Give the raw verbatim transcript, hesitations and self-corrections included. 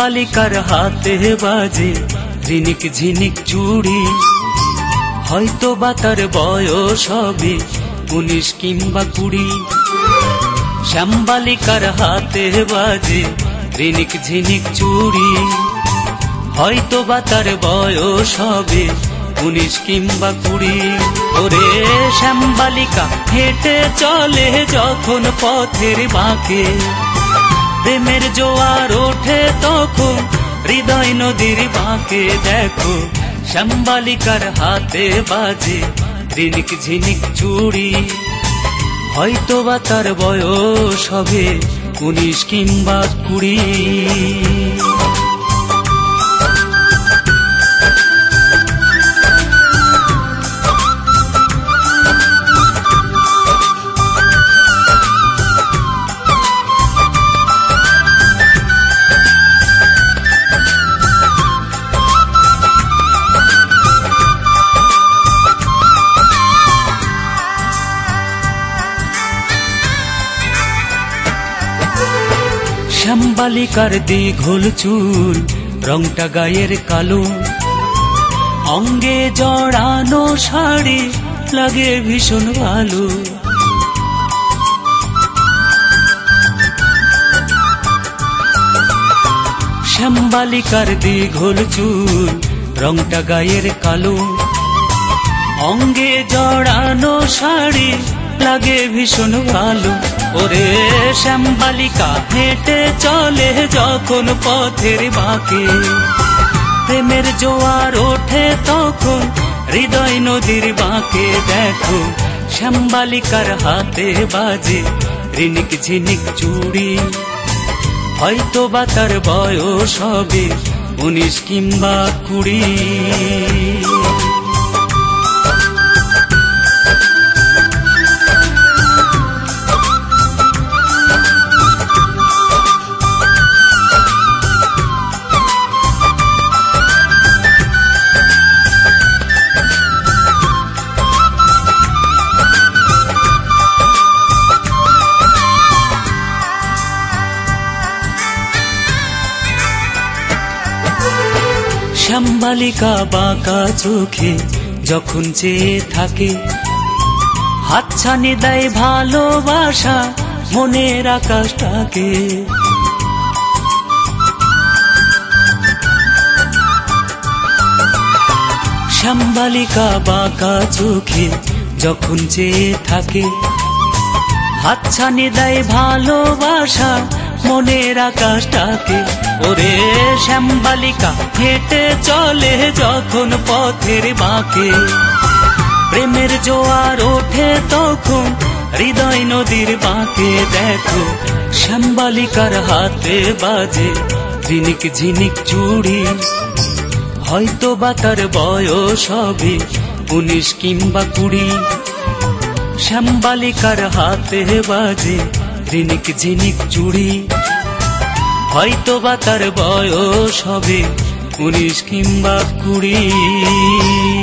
শ্যামবালিকার হাতে বাজে রিনিক ঝিনিক চুড়ি, হয়তো বা তার বয়স হবে উনিশ কিংবা কুড়ি। শ্যামবালিকার হাতে বাজে রিনিক ঝিনিক চুড়ি, হয়তো বা তার বয়স হবে উনিশ কিংবা কুড়ি। ওরে শ্যামবালিকা হেঁটে চলে যখন পথের বাঁকে, প্রেমের জোয়ার ওঠে তখন হৃদয় নদীর বাঁকে। দেখো শ্যামবালিকার হাতে বাজে রিনিক ঝিনিক চুড়ি, হয়তো বা তার বয়স হবে উনিশ কিংবা কুড়ি। শ্যামবালিকার দীঘল চুল, রংটা গায়ের কালো, অঙ্গে জড়ানো শাড়ি লাগে ভীষণ ভালো। শ্যামবালিকার দীঘল চুল, রংটা গায়ের কালো, অঙ্গে জড়ানো শাড়ি লাগে ভীষণ ভালো। ওরে শ্যামবালিকা হেঁটে চলে যখন পথের বাঁকে, প্রেমের জোয়ার ওঠে তখন হৃদয় নদীর বাঁকে। দেখো শ্যামবালিকার হাতে বাজে রিনিক ঝিনিক চুড়ি, হয়তো বা তার বয়স হবে উনিশ কিংবা কুড়ি। শ্যামবালিকা বাঁকা চোখে যখন চেয়ে থাকে, হাতছানি দেয় ভালোবাসা মনের আকাশটাকে। শ্যামবালিকা বাঁকা চোখে যখন চেয়ে থাকে, হাতছানি দেয় ভালোবাসা মনের আকাশটাকে। ওরে শ্যামবালিকা হেঁটে চলে যখন পথের বাঁকে, প্রেমের জোয়ার ওঠে তখন হৃদয় নদীর বাঁকে। দেখো শ্যামবালিকার হাতে বাজে রিনিক ঝিনিক চুড়ি, হয়তো বা তার বয়স হবে উনিশ কিংবা কুড়ি। শ্যামবালিকার হাতে বাজে রিনিক ঝিনিক চুড়ি, হয়তো বা তার বয়স হবে উনিশ কিংবা কুড়ি।